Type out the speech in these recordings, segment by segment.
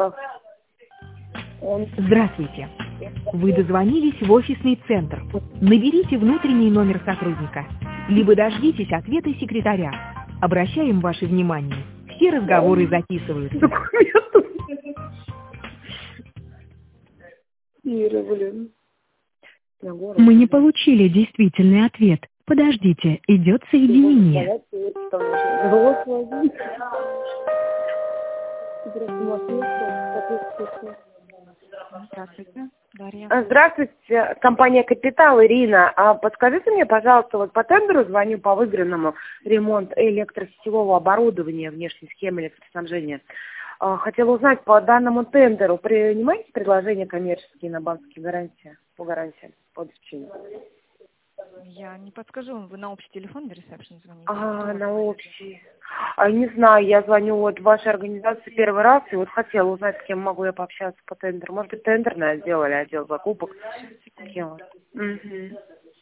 Здравствуйте. Вы дозвонились в офисный центр. Наберите внутренний номер сотрудника. Либо дождитесь ответа секретаря. Обращаем ваше внимание. Все разговоры записываются. Ира, блин. Мы не получили действительный ответ. Подождите, идет соединение. Здравствуйте, Дарья. Здравствуйте, компания «Капитал», Ирина. Подскажите мне, пожалуйста, вот по тендеру звоню по выигранному ремонт электросетевого оборудования, внешней схемы электроснабжения. Хотела узнать, по данному тендеру принимаете предложения коммерческие на банковские гарантии, по гарантиям, по обеспечению? Я не подскажу, вы на общий телефон на ресепшн звоните? На общий. Не знаю, я звоню вот в вашей организации первый раз, и вот хотела узнать, с кем могу я пообщаться по тендеру. Может быть, тендерный отдел или отдел закупок. С кем? Угу.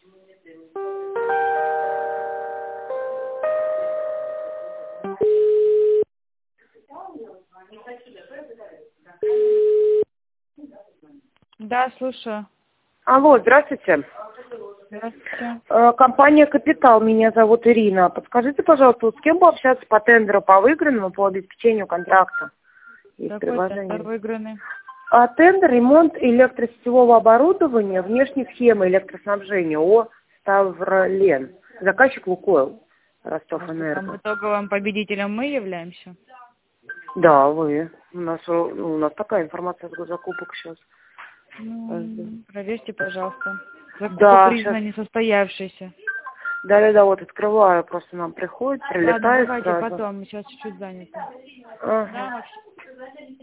Да, слушаю. Алло, здравствуйте. Здравствуйте. Компания «Капитал», меня зовут Ирина. Подскажите, пожалуйста, вот с кем пообщаться по тендеру по выигранному, по обеспечению контракта? Есть Какой предложение. тендер выигранный? Тендер «Ремонт электросетевого оборудования, внешней схемы электроснабжения» ООО «Ставролен». Заказчик «Лукойл», Ростов-Энерго. Там итоговым победителем мы являемся? Да, вы. У нас такая информация с закупок сейчас. Проверьте, пожалуйста. Закупка Да, признана несостоявшейся. Да, вот открываю, просто нам приходит, прилетает. Ладно, давайте сразу. потом, мы сейчас чуть-чуть заняты. Ага. Да, Максим?